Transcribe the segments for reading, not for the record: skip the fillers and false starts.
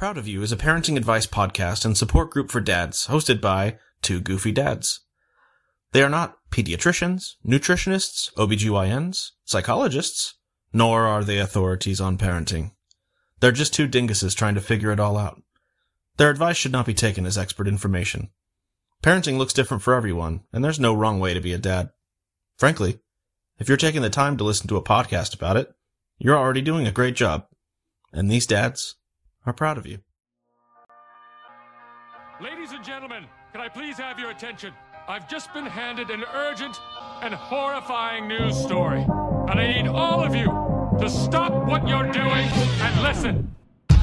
Proud of You is a parenting advice podcast and support group for dads hosted by two goofy dads. They are not pediatricians, nutritionists, OBGYNs, psychologists, nor are they authorities on parenting. They're just two dinguses trying to figure it all out. Their advice should not be taken as expert information. Parenting looks different for everyone, and there's no wrong way to be a dad. Frankly, if you're taking the time to listen to a podcast about it, you're already doing a great job. And these dads are proud of you. Ladies and gentlemen, can I please have your attention? I've just been handed an urgent and horrifying news story. And I need all of you to stop what you're doing and listen.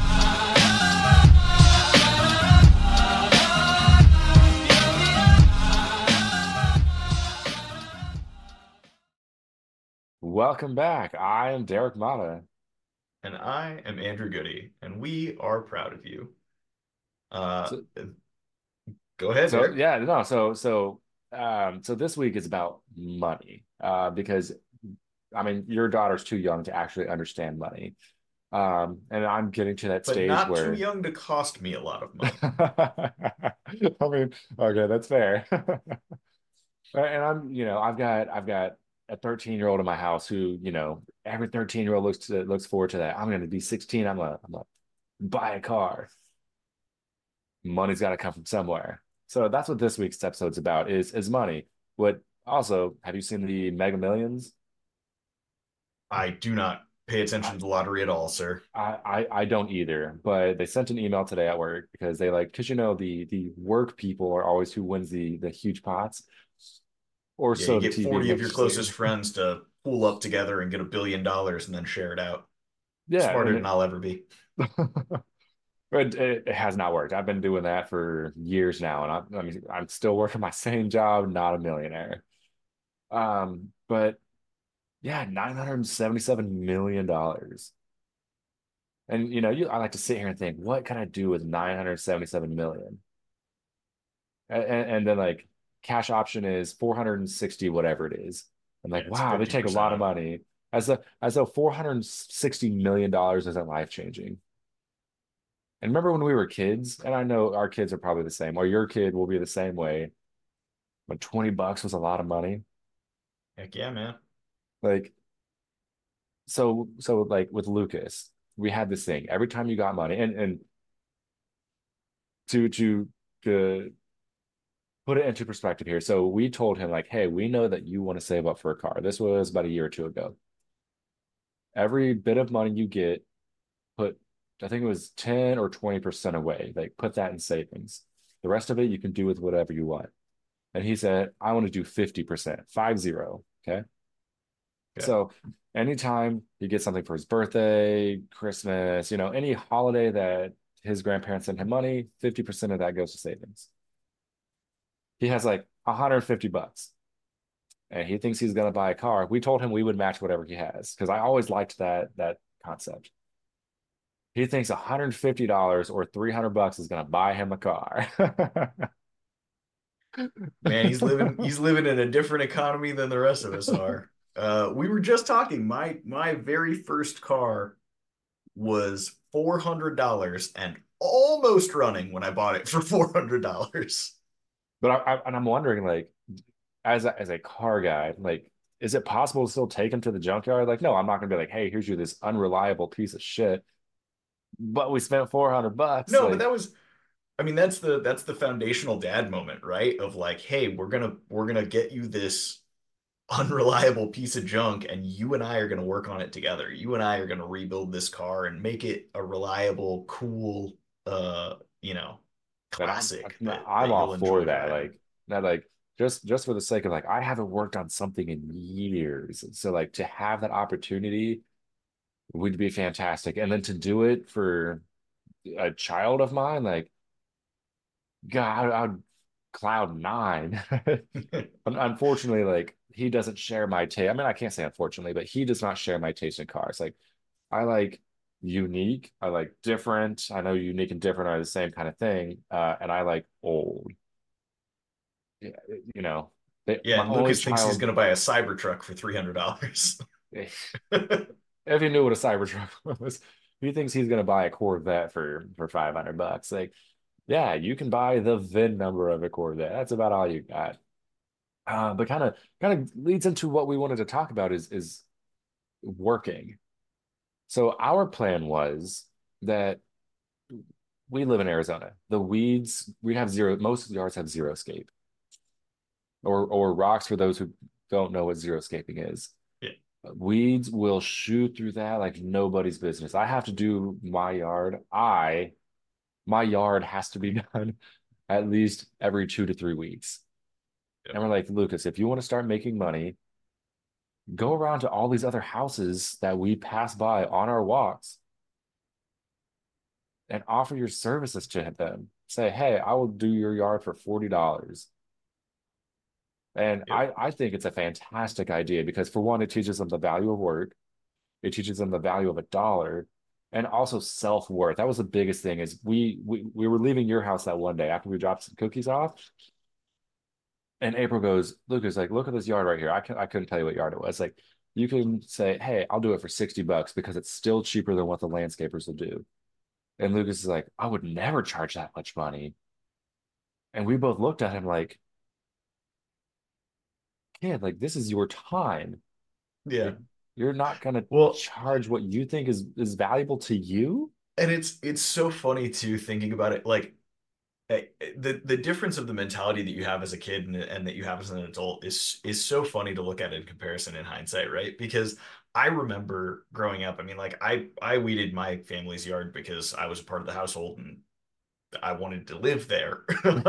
Welcome back. I am Derek Mata. And I am Andrew Goody, and we are proud of you. Go ahead. So this week is about money, because I mean your daughter's too young to actually understand money, and I'm getting to that stage not where too young to cost me a lot of money. I mean, okay, that's fair. And I've got a 13-year-old in my house who, every 13-year-old looks forward to that. I'm going to be 16. I'm gonna buy a car. Money's got to come from somewhere. So that's what this week's episode's about is money. Have you seen the Mega Millions? I do not pay attention to the lottery at all, sir. I don't either, but they sent an email today at work because the work people are always who wins the huge pots. Or yeah, so you get the TV 40 of your makes closest it. friends to pool up together and get $1 billion and then share it out. Yeah, Smarter than I'll ever be. But it has not worked. I've been doing that for years now, and I'm still working my same job, not a millionaire. But yeah, $977 million. And I like to sit here and think, what can I do with 977 million? And then like cash option is 460 whatever it is. I'm like, Yeah, wow, they take a 50% lot of of money. As though $460 million isn't life-changing. And remember when we were kids, and I know our kids are probably the same, or your kid will be the same way, when $20 was a lot of money. Heck yeah, man. Like, so like with Lucas, we had this thing. Every time you got money, and to put it into perspective here. So we told him, like, hey, we know that you want to save up for a car. This was about a year or two ago. Every bit of money you get, I think it was 10 or 20% away. Like, put that in savings. The rest of it you can do with whatever you want. And he said, I want to do 50%, 50. Okay. So anytime he gets something for his birthday, Christmas, any holiday that his grandparents send him money, 50% of that goes to savings. He has like $150 and he thinks he's going to buy a car. We told him we would match whatever he has because I always liked that concept. He thinks $150 or $300 is going to buy him a car. Man, he's living in a different economy than the rest of us are. We were just talking. My very first car was $400 and almost running when I bought it for $400. But I'm wondering, like, as a car guy, like, is it possible to still take him to the junkyard? Like, no, I'm not gonna be like, hey, here's this unreliable piece of shit. But we spent $400. No, but that's the foundational dad moment, right? Of like, hey, we're gonna get you this unreliable piece of junk, and you and I are gonna work on it together. You and I are gonna rebuild this car and make it a reliable, cool, classic. I'm all for that. Driving. Like that, like just for the sake of like, I haven't worked on something in years. So like to have that opportunity would be fantastic. And then to do it for a child of mine, like God, I'd cloud nine. Unfortunately, like he doesn't share my taste. I mean, I can't say unfortunately, but he does not share my taste in cars. Like I like unique, I like different. I know unique and different are the same kind of thing. And I like old. Yeah, Yeah, my and only Lucas thinks he's child. gonna buy a Cybertruck for $300. If you knew what a Cybertruck was, he thinks he's gonna buy a Corvette for $500. Like, yeah, you can buy the VIN number of a Corvette. That's about all you got. But kind of leads into what we wanted to talk about is working. So our plan was that we live in Arizona. The weeds, we have zero, most yards have zero scape. Or rocks for those who don't know what zero scaping is. Yeah. Weeds will shoot through that like nobody's business. I have to do my yard. My yard has to be done at least every 2 to 3 weeks. Yeah. And we're like, Lucas, if you want to start making money, go around to all these other houses that we pass by on our walks and offer your services to them. Say, hey, I will do your yard for $40. And Yep. I think it's a fantastic idea because for one, it teaches them the value of work. It teaches them the value of a dollar and also self-worth. That was the biggest thing is we were leaving your house that one day after we dropped some cookies off. And April goes, Lucas, like, look at this yard right here. I couldn't tell you what yard it was. Like, you can say, hey, I'll do it for $60 because it's still cheaper than what the landscapers will do. And Lucas is like, I would never charge that much money. And we both looked at him like, kid, like this is your time. Yeah. Like, you're not gonna Well, charge what you think is valuable to you. and it's so funny too thinking about it like the difference of the mentality that you have as a kid and that you have as an adult is so funny to look at in comparison in hindsight, right? Because I remember growing up, I mean, like I weeded my family's yard because I was a part of the household and I wanted to live there.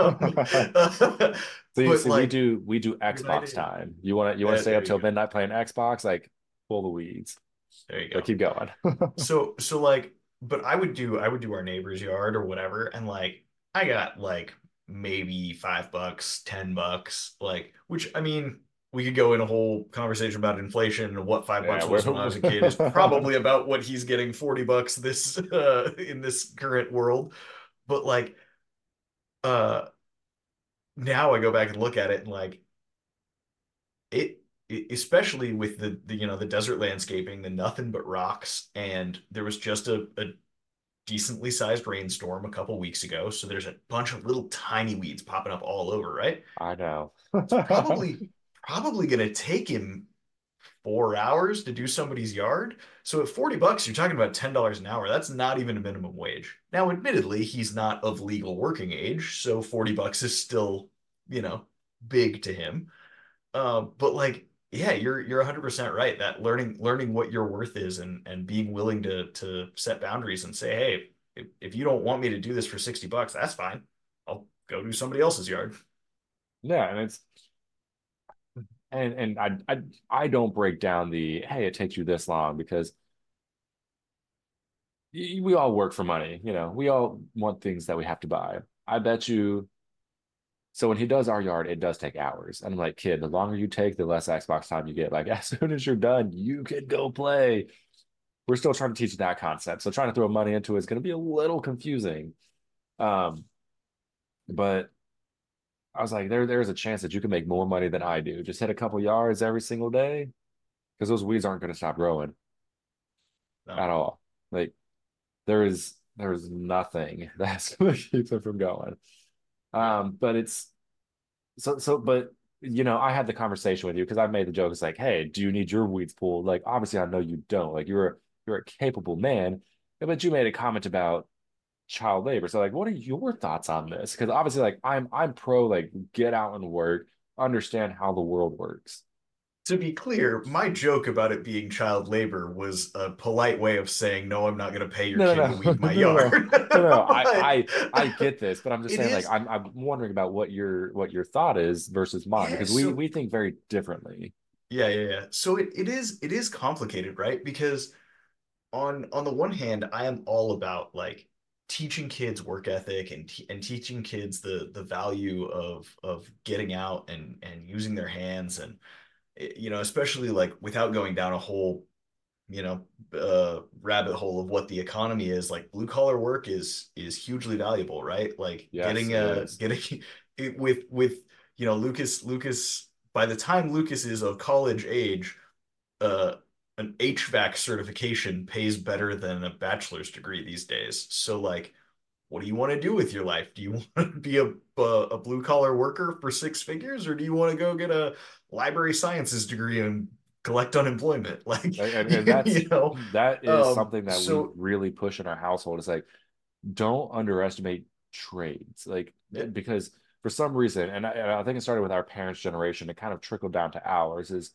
See, But see, we like do we do when I Xbox did, time. You want to stay there up you till go. midnight playing Xbox? Like pull the weeds. There you But go. keep going. So like, but I would do our neighbor's yard or whatever, and like I got like maybe $5, $10, like which I mean we could go in a whole conversation about inflation and what five Yeah, bucks was when I was a kid is probably about what he's getting $40 this in this current world. But like uh now I go back and look at it and like especially with the desert landscaping, the nothing but rocks, and there was just a decently sized rainstorm a couple weeks ago, so there's a bunch of little tiny weeds popping up all over, right? I know. It's probably gonna take him 4 hours to do somebody's yard. So at $40, you're talking about $10 an hour. That's not even a minimum wage. Now, admittedly, he's not of legal working age, so $40 is still, you know, big to him. But like, yeah, you're 100% right. That learning what your worth is and being willing to set boundaries and say, hey, if you don't want me to do this for $60, that's fine. I'll go do somebody else's yard. Yeah, and it's and I don't break down the hey, it takes you this long because we all work for money, you know. We all want things that we have to buy. I bet you. So when he does our yard, it does take hours. And I'm like, kid, the longer you take, the less Xbox time you get. Like as soon as you're done, you can go play. We're still trying to teach that concept. So trying to throw money into it is going to be a little confusing. Um, but I was like, there's a chance that you can make more money than I do. Just hit a couple yards every single day because those weeds aren't going to stop growing No. at all. Like there's nothing that's going to keep them from going. Yeah. But it's but I had the conversation with you because I made the joke. It's like, hey, do you need your weeds pulled? Like, obviously, I know you don't. Like, you're a capable man, but you made a comment about child labor. So, like, what are your thoughts on this? Because obviously, like, I'm pro like get out and work, understand how the world works. To be clear, my joke about it being child labor was a polite way of saying, no, I'm not going to pay your No, kid no, to no, weed no, my no, no, yard. no, no. But I get this, but I'm just it saying, like, is, I'm wondering about what your thought is versus mine yeah, because we so we think very differently. yeah. So it is complicated, right? Because on the one hand, I am all about like teaching kids work ethic and teaching kids the value of getting out and using their hands and especially like without going down a whole rabbit hole of what the economy is. Like blue collar work is hugely valuable, right? Like Yes, getting it is. getting it with Lucas by the time Lucas is of college age, uh an HVAC certification pays better than a bachelor's degree these days. So like, what do you want to do with your life? Do you want to be a blue collar worker for six figures, or do you want to go get a library sciences degree and collect unemployment? Like, And that's you know, that is something that we so really push in our household. It's like, don't underestimate trades. Like, yeah, because for some reason, and I think it started with our parents' generation, it kind of trickled down to ours, is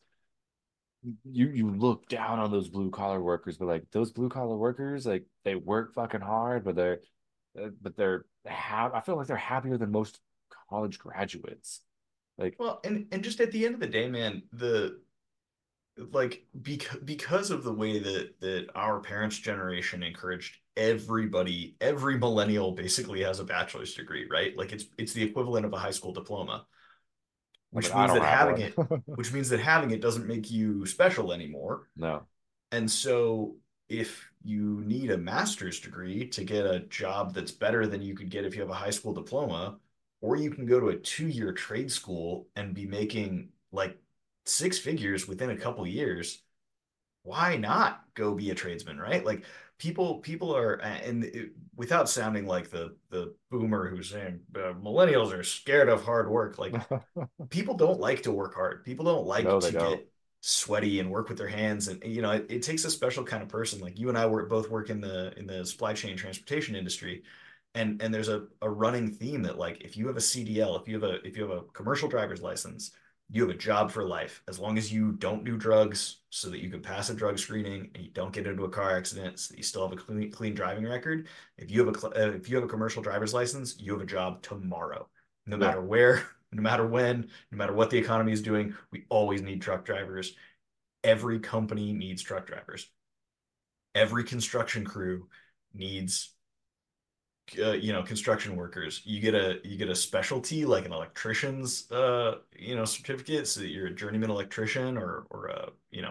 you look down on those blue collar workers, but like those blue collar workers, like they work fucking hard, but they're I feel like they're happier than most college graduates. Like, well, and just at the end of the day, man, the like because of the way that our parents' generation encouraged everybody, every millennial basically has a bachelor's degree, right? Like it's the equivalent of a high school diploma, I mean, which I means don't that have having one. it, doesn't make you special anymore. No. And so if you need a master's degree to get a job that's better than you could get if you have a high school diploma, or you can go to a 2 year trade school and be making like six figures within a couple years, why not go be a tradesman, right? Like people are, and without sounding like the boomer who's saying millennials are scared of hard work, like people don't like to work hard. People don't like No, they to don't. get sweaty and work with their hands. And you know, it takes a special kind of person. Like you and I both work in the supply chain transportation industry. And there's a running theme that like if you have a CDL, if you have a commercial driver's license, you have a job for life as long as you don't do drugs so that you can pass a drug screening and you don't get into a car accident so that you still have a clean driving record. If you have a commercial driver's license, you have a job tomorrow, no Yeah. matter where, no matter when, no matter what the economy is doing. We always need truck drivers. Every company needs truck drivers. Every construction crew needs construction workers. You get a specialty like an electrician's certificate so that you're a journeyman electrician or a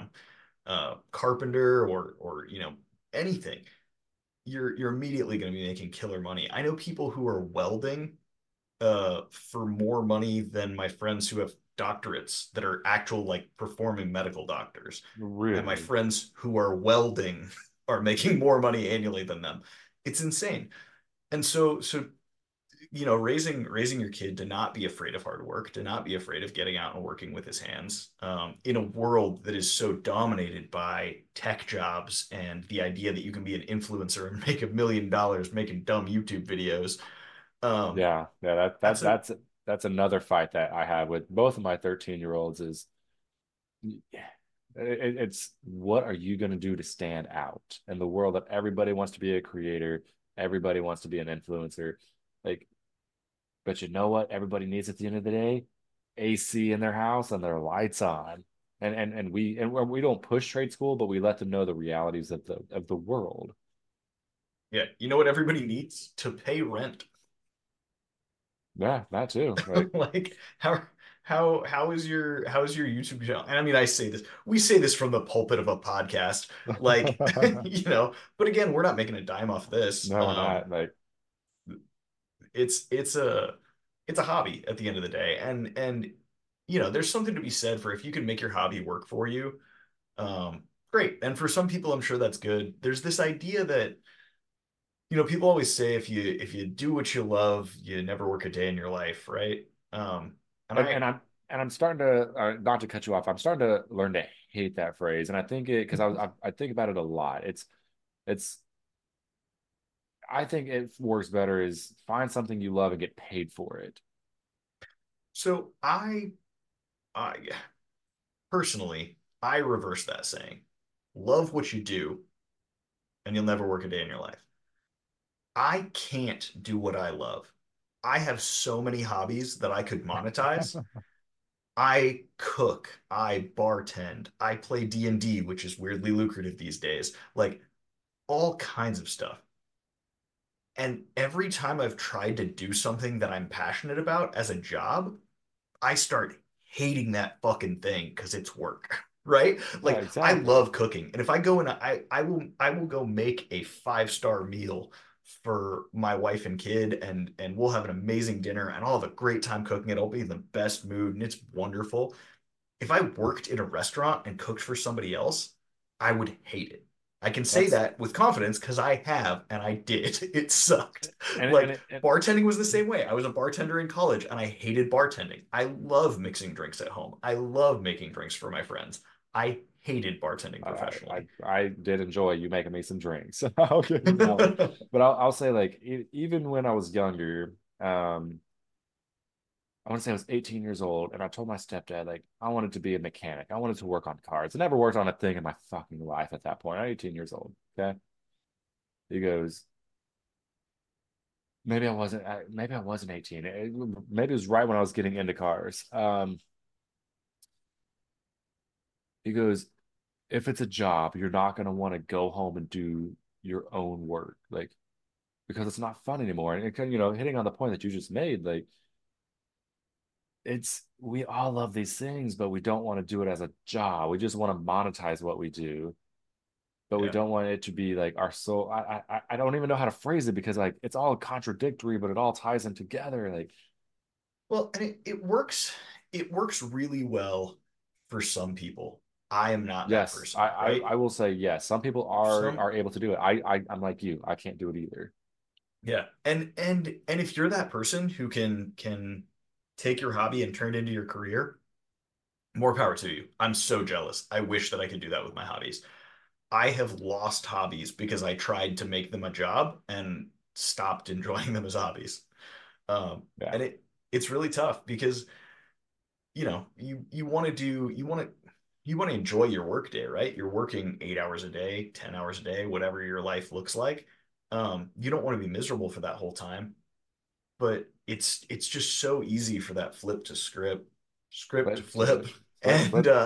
carpenter or anything. You're immediately going to be making killer money. I know people who are welding for more money than my friends who have doctorates that are actual like performing medical doctors. And my Really. friends who are welding are making more money annually than them. It's insane. And so raising your kid to not be afraid of hard work, to not be afraid of getting out and working with his hands, in a world that is so dominated by tech jobs and the idea that you can be an influencer and make $1 million making dumb YouTube videos. Um, Yeah. Yeah. that's a That's another fight that I have with both of my 13-year-olds is it's what are you going to do to stand out in the world that everybody wants to be a creator, everybody wants to be an influencer. Like, but you know what? Everybody needs at the end of the day, AC in their house and their lights on. And we don't push trade school, but we let them know the realities of the world. Yeah, you know what everybody needs to pay rent. Yeah, that too. Like, Like how is your YouTube channel? And I mean, we say this from the pulpit of a podcast, like but again, we're not making a dime off this. no, we're not. Like, It's it's a hobby at the end of the day, and there's something to be said for if you can make your hobby work for you. Great. And for some people, I'm sure that's good. There's this idea that people always say if you do what you love, you never work a day in your life, right? And and, I and I'm and I'm starting to not to cut you off. I'm starting to learn to hate that phrase, and I think it because I think about it a lot. It's I think it works better is find something you love and get paid for it. so I personally I reverse that saying. Love what you do, and you'll never work a day in your life. I can't do what I love. I have so many hobbies that I could monetize. I cook, I bartend, I play D&D, which is weirdly lucrative these days. Like all kinds of stuff. And every time I've tried to do something that I'm passionate about as a job, I start hating that fucking thing because it's work, right? Yeah, Like I exactly. love cooking, and if I go and I will go make a 5 star meal for my wife and kid, and we'll have an amazing dinner, and I'll have a great time cooking it. I'll be in the best mood, and it's wonderful. If I worked in a restaurant and cooked for somebody else, I would hate it. I can say That's that with confidence because I have, and I did. It sucked. Like and bartending was the same way. I was a bartender in college and I hated bartending. I love mixing drinks at home. I love making drinks for my friends. I hated bartending professionally. I did enjoy you making me some drinks. I'll give you that one. But I'll say like even when I was younger, I want to say I was 18 years old, and I told my stepdad like I wanted to be a mechanic. I wanted to work on cars. I never worked on a thing in my fucking life at that point. I'm 18 years old. Okay. He goes, maybe I wasn't 18. Maybe it was right when I was getting into cars. He goes, if it's a job, you're not gonna want to go home and do your own work, like because it's not fun anymore. And it kind of, hitting on the point that you just made, like it's we all love these things, but we don't want to do it as a job. We just want to monetize what we do, but we Yeah. don't want it to be like our soul. I don't even know how to phrase it because like it's all contradictory, but it all ties in together. Like Well, and it works really well for some people. I am not that yes, person, right? I will say yes. Some people Some are able to do it. I'm like you. I can't do it either. Yeah. And if you're that person who can take your hobby and turn it into your career, more power to you. I'm so jealous. I wish that I could do that with my hobbies. I have lost hobbies because I tried to make them a job and stopped enjoying them as hobbies. Yeah. And it's really tough because you want to do you want to enjoy your work day, right? You're working 8 hours a day, 10 hours a day, whatever your life looks like. You don't want to be miserable for that whole time, but it's just so easy for that flip to script to Flip, just flip, flip, and flip.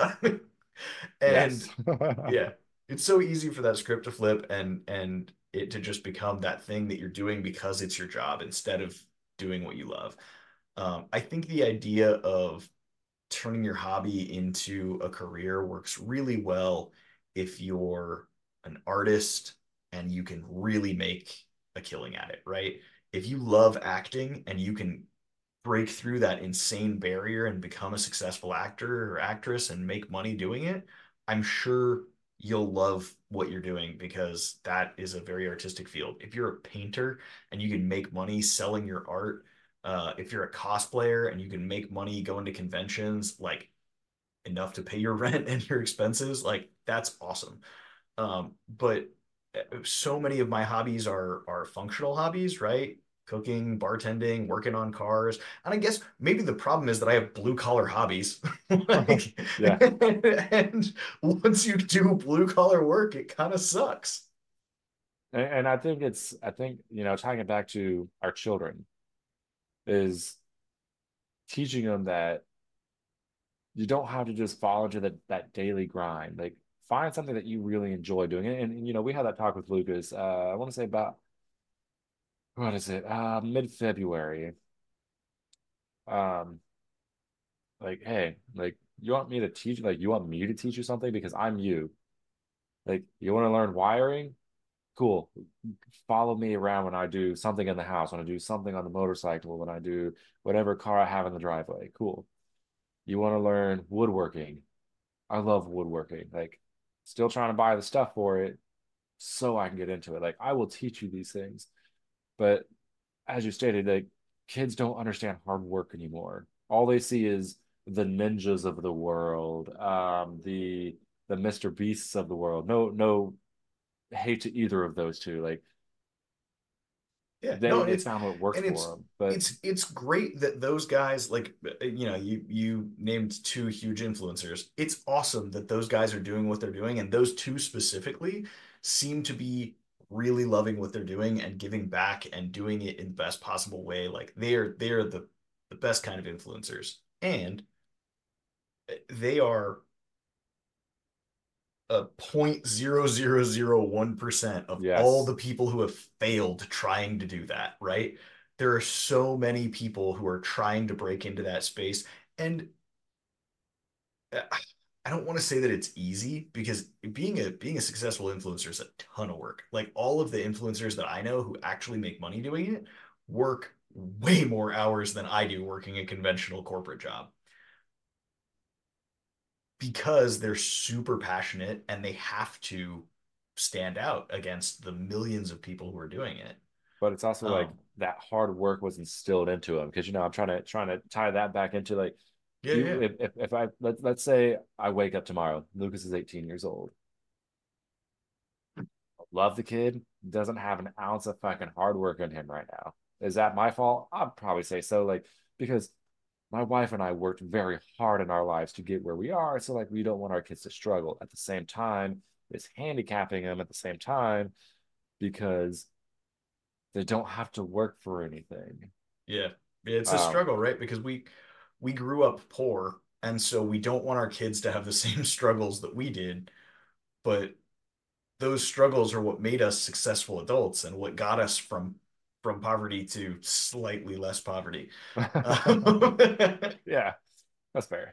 and Yes. yeah, it's so easy for that script to flip and it to just become that thing that you're doing because it's your job instead of doing what you love. I think the idea of turning your hobby into a career works really well if you're an artist and you can really make a killing at it, right? If you love acting and you can break through that insane barrier and become a successful actor or actress and make money doing it, I'm sure you'll love what you're doing because that is a very artistic field. If you're a painter and you can make money selling your art, if you're a cosplayer and you can make money going to conventions, like enough to pay your rent and your expenses, like that's awesome. But so many of my hobbies are functional hobbies, right? Cooking, bartending, working on cars. And I guess maybe the problem is that I have blue collar hobbies. Like, Yeah. and once you do blue collar work, it kind of sucks. And I think, tying it back to our children is teaching them that you don't have to just fall into that daily grind. Like find something that you really enjoy doing. We had that talk with Lucas, I want to say about what is it? Mid-February. Um, like, hey, like you want me to teach you something because I'm you. Like, you want to learn wiring? Cool. Follow me around when I do something in the house, when I do something on the motorcycle, when I do whatever car I have in the driveway. Cool. You want to learn woodworking? I love woodworking. Like, still trying to buy the stuff for it so I can get into it. Like, I will teach you these things. But as you stated, like, kids don't understand hard work anymore. All they see is the ninjas of the world, the Mr. Beasts of the world. No hate to either of those two. Like, Yeah, no, they found what worked and for them. But it's great that those guys like you named two huge influencers. It's awesome that those guys are doing what they're doing, and those two specifically seem to be really loving what they're doing and giving back and doing it in the best possible way. Like they are the best kind of influencers, and they are a 0.0001% of all yes, the people who have failed trying to do that, right? There are so many people who are trying to break into that space. And uh, I don't want to say that it's easy because being a successful influencer is a ton of work. Like all of the influencers that I know who actually make money doing it work way more hours than I do working a conventional corporate job. because they're super passionate and they have to stand out against the millions of people who are doing it. But it's also like Um, that hard work was instilled into him because I'm trying to tie that back into like yeah, you yeah, if I let's say I wake up tomorrow, Lucas is 18 years old. Love the kid, doesn't have an ounce of fucking hard work in him right now. Is that my fault? I'd probably say so, like because my wife and I worked very hard in our lives to get where we are. So like we don't want our kids to struggle. At the same time, it's handicapping them at the same time because they don't have to work for anything. yeah. It's a Um, struggle, right? Because we grew up poor, and so we don't want our kids to have the same struggles that we did, but those struggles are what made us successful adults and what got us from poverty to slightly less poverty. Um, yeah, that's fair.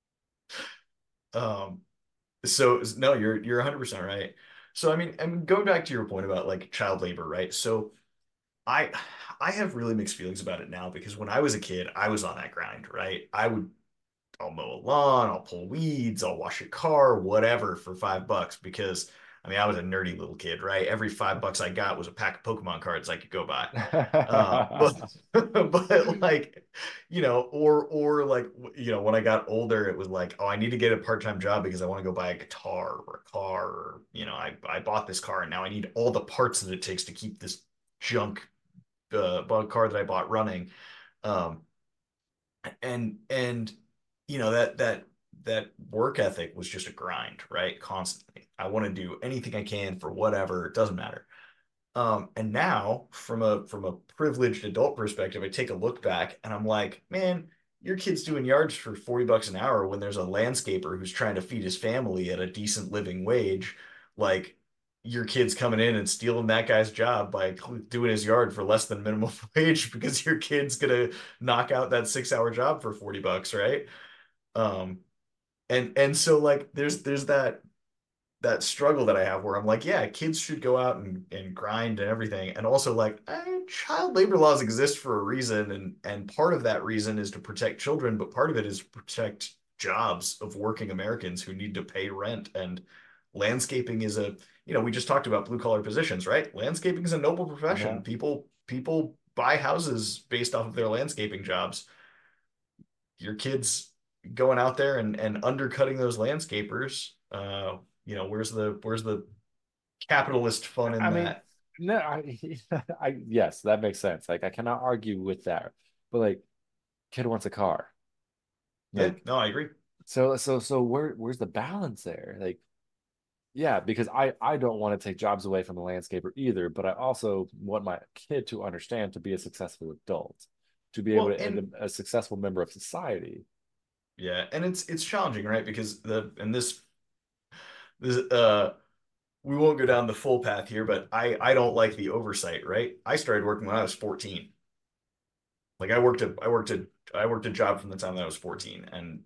um, so no, you're 100% right. So I mean, going back to your point about like child labor, right? So I I have really mixed feelings about it now because when I was a kid, I was on that grind, right? I'll mow a lawn, I'll pull weeds, I'll wash a car, whatever for $5 because I mean I was a nerdy little kid, right? Every $5 I got was a pack of Pokemon cards I could go buy. But but like or like when I got older, it was like, oh, I need to get a part-time job because I want to go buy a guitar or a car, or I bought this car and now I need all the parts that it takes to keep this junk bug car that I bought running. Um, and that work ethic was just a grind, right? Constantly. I want to do anything I can for whatever, it doesn't matter. And now from a privileged adult perspective, I take a look back and I'm like, man, your kid's doing yards for $40 an hour when there's a landscaper who's trying to feed his family at a decent living wage. Like your kid's coming in and stealing that guy's job by doing his yard for less than minimum wage because your kid's gonna knock out that 6 hour job for $40, right? Um, and so like there's that struggle that I have where I'm like, yeah, kids should go out and grind and everything. And also like child labor laws exist for a reason, and part of that reason is to protect children, but part of it is to protect jobs of working Americans who need to pay rent. And landscaping is we just talked about blue collar positions, right? Landscaping is a noble Yeah. profession. People buy houses based off of their landscaping jobs. Your kids going out there and undercutting those landscapers, where's the capitalist fun in I mean, that? no, yes, that makes sense. Like I cannot argue with that. But like, kid wants a car. Yeah, Like, no, I agree. so where's the balance there? Like, yeah, because I don't want to take jobs away from a landscaper either, but I also want my kid to understand to be a successful adult, to be able Well, to and end a successful member of society. yeah, and it's challenging, right? Because this we won't go down the full path here, but I don't like the oversight, right? I started working when I was 14. Like I worked a job from the time that I was 14, and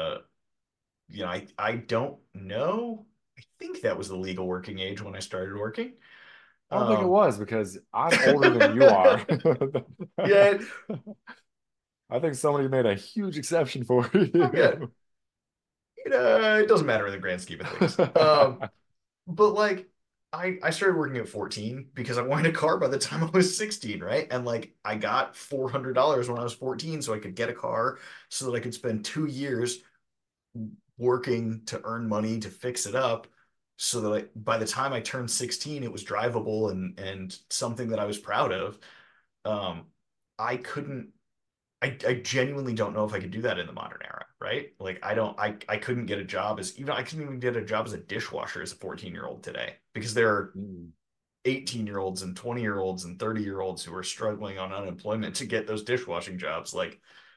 I don't know. I think that was the legal working age when I started working. I don't think it Um, was because I'm older than you are. yeah, I think somebody made a huge exception for I'm good. you. It doesn't matter in the grand scheme of things. But like I started working at 14 because I wanted a car by the time I was 16, right? And like I got $400 when I was 14 so I could get a car so that I could spend 2 years working to earn money to fix it up so that by the time I turned 16 it was drivable and something that I was proud of. Um, I couldn't I genuinely don't know if I could do that in the modern era, right? Like I don't I couldn't get a job as even I couldn't even get a job as a dishwasher as a 14-year-old today because there are Mm. 18-year-olds and 20-year-olds and 30-year-olds who are struggling on unemployment to get those dishwashing jobs. Like,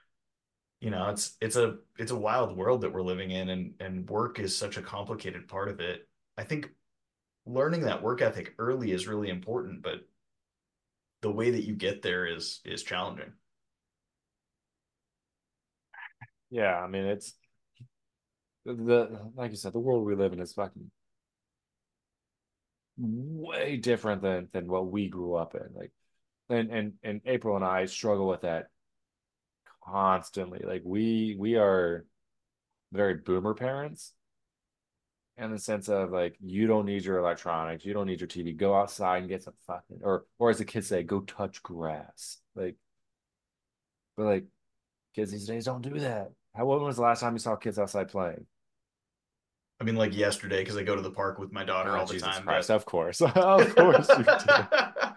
it's a wild world that we're living in, and work is such a complicated part of it. I think learning that work ethic early is really important, but the way that you get there is challenging. Yeah, I mean it's the like you said, the world we live in is fucking way different than what we grew up in. Like and April and I struggle with that constantly. Like we are very boomer parents in the sense of like you don't need your electronics, you don't need your TV. Go outside and get some fucking or as the kids say, go touch grass. Like, but like kids these days don't do that. When was the last time you saw kids outside playing? I mean, like yesterday, because I go to the park with my daughter Oh, all the Jesus time, Christ. but Of course. Of course you do.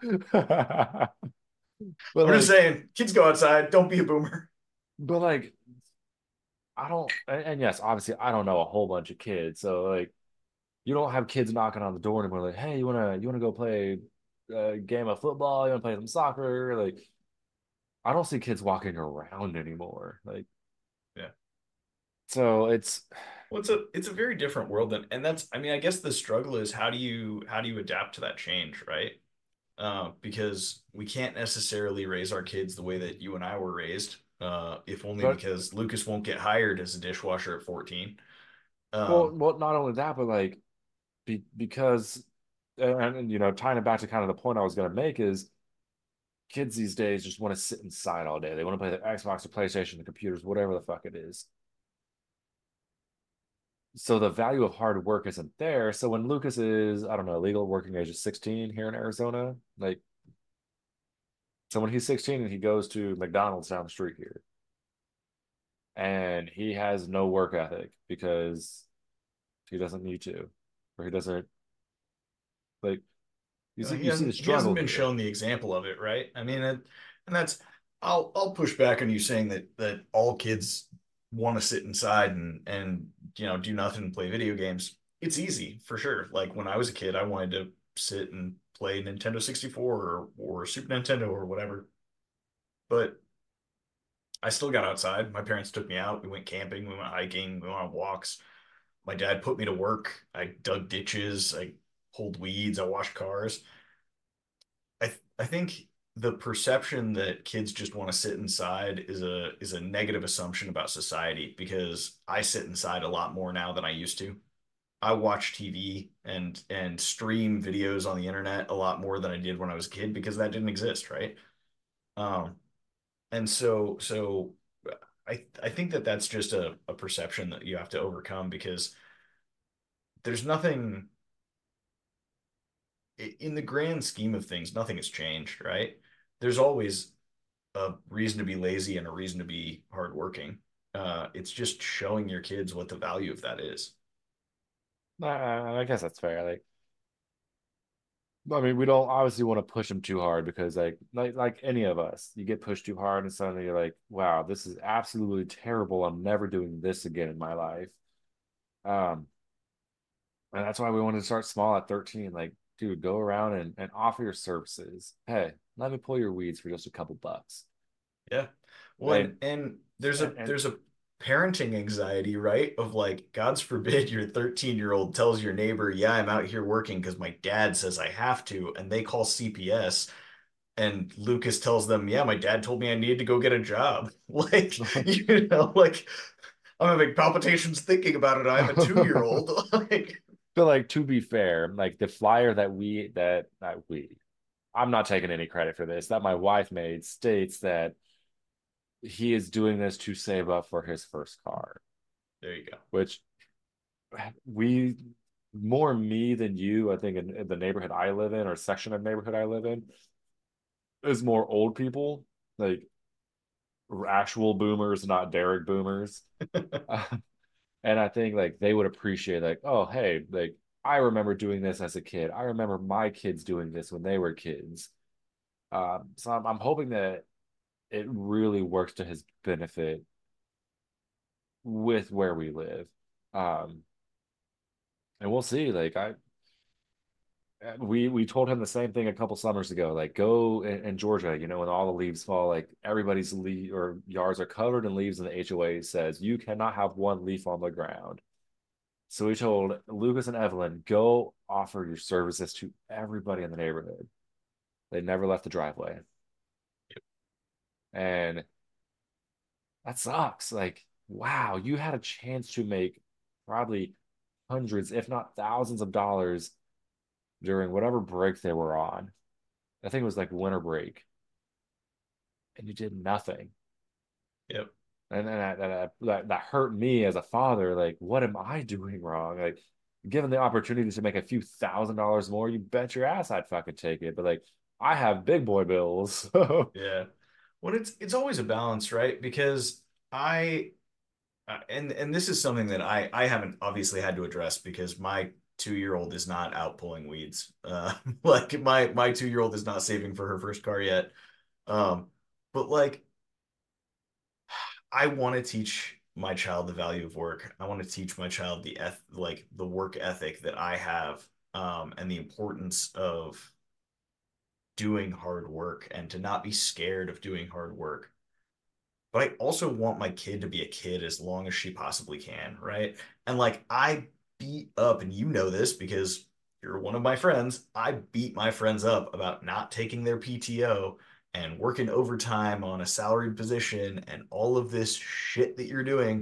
But I'm just like, saying, kids go outside, don't be a boomer. but like, I don't, and yes, obviously, I don't know a whole bunch of kids. So like, you don't have kids knocking on the door anymore. Like, hey, you wanna go play a game of football? You wanna play some soccer? Like, I don't see kids walking around anymore. Like, Yeah. so it's Well, it's a very different world than, and that's, I mean, I guess the struggle is how do you adapt to that change, right? Because we can't necessarily raise our kids the way that you and I were raised, if only but because Lucas won't get hired as a dishwasher at 14. well, Um, not only that, but like because and tying it back to kind of the point I was gonna make is kids these days just want to sit inside all day. They want to play the Xbox or PlayStation, the computers, whatever the fuck it is. So the value of hard work isn't there. So when Lucas is, I don't know, legal working age is 16 here in Arizona, like, so when he's 16 and he goes to McDonald's down the street here, and he has no work ethic because he doesn't need to, or he doesn't like he you see the hasn't struggle been here. shown the example of it, right? I mean, and that's I'll push back on you saying that all kids want to sit inside and do nothing and play video games. It's easy for sure. Like when I was a kid, I wanted to sit and play Nintendo 64 or Super Nintendo or whatever. But I still got outside. My parents took me out. We went camping, we went hiking, we went on walks. My dad put me to work. I dug ditches, I pulled weeds, I washed cars. I think the perception that kids just want to sit inside is a negative assumption about society because I sit inside a lot more now than I used to. I watch TV and stream videos on the internet a lot more than I did when I was a kid because that didn't exist, right? Um, and so I think that that's just a perception that you have to overcome because there's nothing in the grand scheme of things, nothing has changed, right? There's always a reason to be lazy and a reason to be hardworking. It's just showing your kids what the value of that is. I guess that's fair. Like, I mean, we don't obviously want to push them too hard because, like any of us, you get pushed too hard, and suddenly you're like, "Wow, this is absolutely terrible. I'm never doing this again in my life." Um, and that's why we wanted to start small at 13. Like, dude, go around and offer your services. Hey, let me pull your weeds for just a couple bucks. Yeah. Well, And and there's a and there's a parenting anxiety, right? Of like, God's forbid your 13-year-old tells your neighbor, "Yeah, I'm out here working because my dad says I have to," and they call CPS, and Lucas tells them, "Yeah, my dad told me I needed to go get a job." Like, like I'm having palpitations thinking about it. I have a 2-year-old. Like, but like to be fair, like the flyer that we I'm not taking any credit for this, that my wife made states that he is doing this to save up for his first car, there you go. which we more me than you, I think in the neighborhood I live in or section of neighborhood I live in is more old people, like actual boomers, not Derek boomers. And I think like they would appreciate like, oh, hey, like I remember doing this as a kid. I remember my kids doing this when they were kids. So I'm hoping that it really works to his benefit with where we live. Um, and we'll see. Like we told him the same thing a couple summers ago. Like go in Georgia, when all the leaves fall, like everybody's leaf or yards are covered in leaves, and the HOA says you cannot have one leaf on the ground. So we told Lucas and Evelyn, go offer your services to everybody in the neighborhood. They never left the driveway. And that sucks. Like, wow, you had a chance to make probably hundreds, if not thousands of dollars during whatever break they were on. I think it was like winter break, and you did nothing. Yep. that hurt me as a father. Like, what am I doing wrong? Like, given the opportunity to make a few $1,000s more, you bet your ass I'd fucking take it. But like, I have big boy bills. Yeah. Well, it's always a balance, right? Because I and this is something that I haven't obviously had to address because my 2-year-old is not out pulling weeds. Like my 2-year-old is not saving for her first car yet. Um, but like I want to teach my child the value of work. I want to teach my child the work ethic that I have, and the importance of doing hard work and to not be scared of doing hard work. But I also want my kid to be a kid as long as she possibly can, right? And like I beat up, and you know this because you're one of my friends, I beat my friends up about not taking their PTO and working overtime on a salaried position and all of this shit that you're doing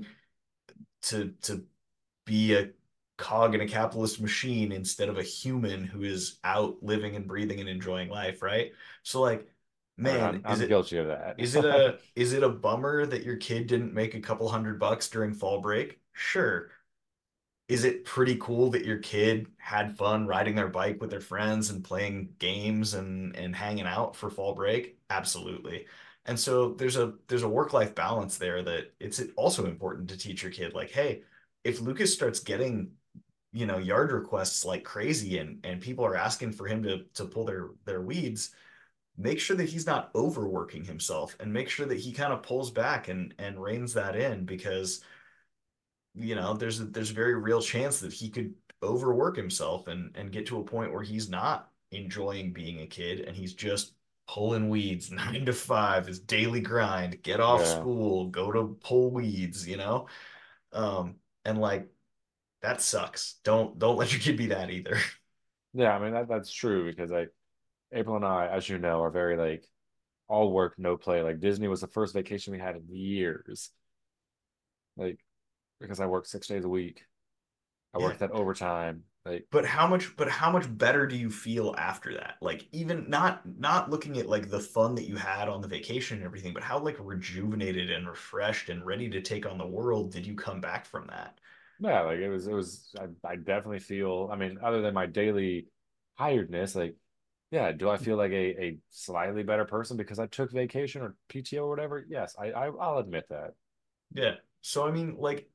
to be a cog in a capitalist machine instead of a human who is out living and breathing and enjoying life, right? So like, I mean, man, I'm guilty of that. is it a bummer that your kid didn't make a couple $100 during fall break? Sure. Is it pretty cool that your kid had fun riding their bike with their friends and playing games and hanging out for fall break? Absolutely. And so there's a work-life balance there that it's also important to teach your kid like, hey, if Lucas starts getting, yard requests like crazy and people are asking for him to pull their weeds, make sure that he's not overworking himself and make sure that he kind of pulls back and reins that in because there's a very real chance that he could overwork himself and get to a point where he's not enjoying being a kid and he's just pulling weeds 9 to 5, his daily grind, get off Yeah. school, go to pull weeds. And like that sucks. Don't let your kid be that either. Yeah, I mean that's true because like April and I, as you know, are very like all work, no play. Like Disney was the first vacation we had in years. Like because I worked 6 days a week. I Yeah. worked that overtime. Like, But how much better do you feel after that? Like even not looking at like the fun that you had on the vacation and everything, but how like rejuvenated and refreshed and ready to take on the world did you come back from that? yeah, like it was I definitely feel, I mean, other than my daily tiredness, like, yeah, do I feel like a slightly better person because I took vacation or PTO or whatever? Yes, I'll admit that. Yeah. So I mean, like,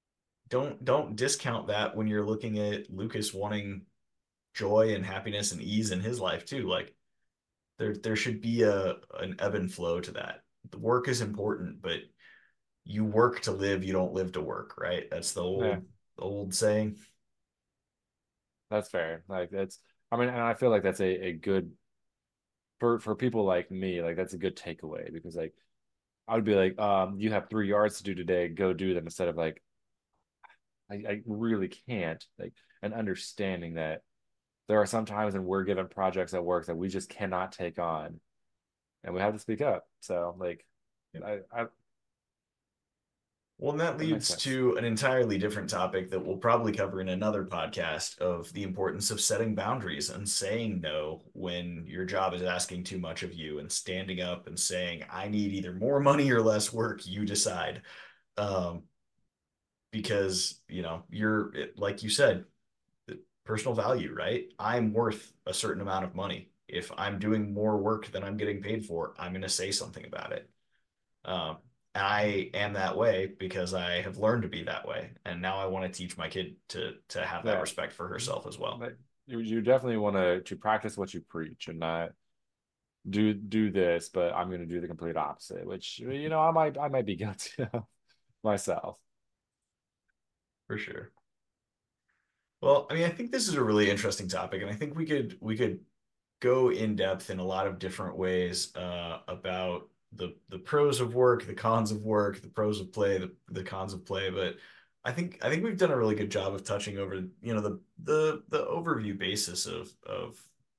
don't discount that when you're looking at Lucas wanting joy and happiness and ease in his life too. Like there should be a an ebb and flow to that. The work is important, but you work to live, you don't live to work, right? That's the Yeah, old saying. that's fair. Like that's, I mean, and I feel like that's a good for people like me, like that's a good takeaway because like I would be like, you have 3 yards to do today, go do them instead of like I really can't. Like, and understanding that there are some times when we're given projects at work that we just cannot take on and we have to speak up. So like I Well, and that that makes leads sense. to an entirely different topic that we'll probably cover in another podcast of the importance of setting boundaries and saying no when your job is asking too much of you and standing up and saying, I need either more money or less work, you decide. Um, because, like you said, personal value, right? I'm worth a certain amount of money. If I'm doing more work than I'm getting paid for, I'm going to say something about it. Um, I am that way because I have learned to be that way, and now I want to teach my kid to have that Yeah. respect for herself as well. Like you definitely want to practice what you preach and not do this, but I'm going to do the complete opposite, which I might be guilty of myself. For sure. Well, I mean, I think this is a really interesting topic, and I think we could go in depth in a lot of different ways about the pros of work, the cons of work, the pros of play, the cons of play. But I think we've done a really good job of touching over, the overview basis of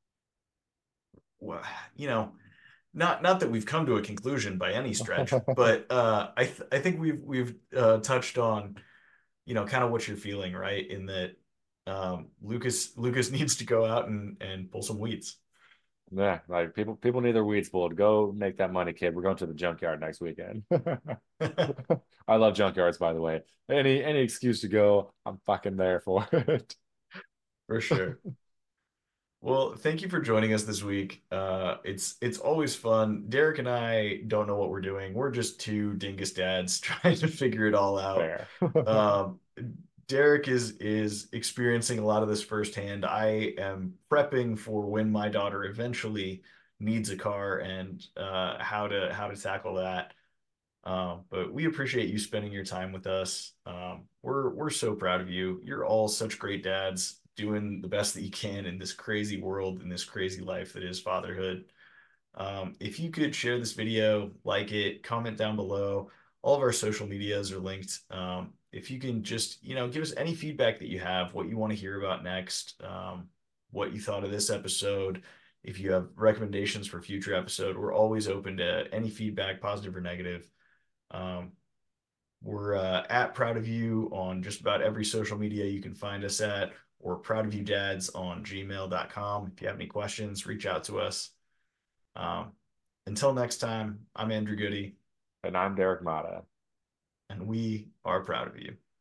well, you know, not that we've come to a conclusion by any stretch, but I think we've touched on, kind of what you're feeling, right? In that Lucas needs to go out and pull some weeds. Yeah, like people need their weeds pulled. Go make that money, kid. We're going to the junkyard next weekend. I love junkyards, by the way. Any excuse to go, I'm fucking there for it. For sure. Well, thank you for joining us this week. It's always fun. Derek and I don't know what we're doing. We're just two dingus dads trying to figure it all out. Fair. Um, Derek is experiencing a lot of this firsthand. I am prepping for when my daughter eventually needs a car and how to tackle that. But we appreciate you spending your time with us. We're so proud of you. You're all such great dads doing the best that you can in this crazy world, in this crazy life that is fatherhood. If you could share this video, like it, comment down below. All of our social medias are linked. If you can just, give us any feedback that you have, what you want to hear about next, what you thought of this episode. If you have recommendations for future episode, we're always open to any feedback, positive or negative. Um, we're at Proud of You on just about every social media you can find us at, or Proud of You Dads on gmail.com. If you have any questions, reach out to us. Um, until next time, I'm Andrew Goody, And I'm Derek Mata. and we are proud of you.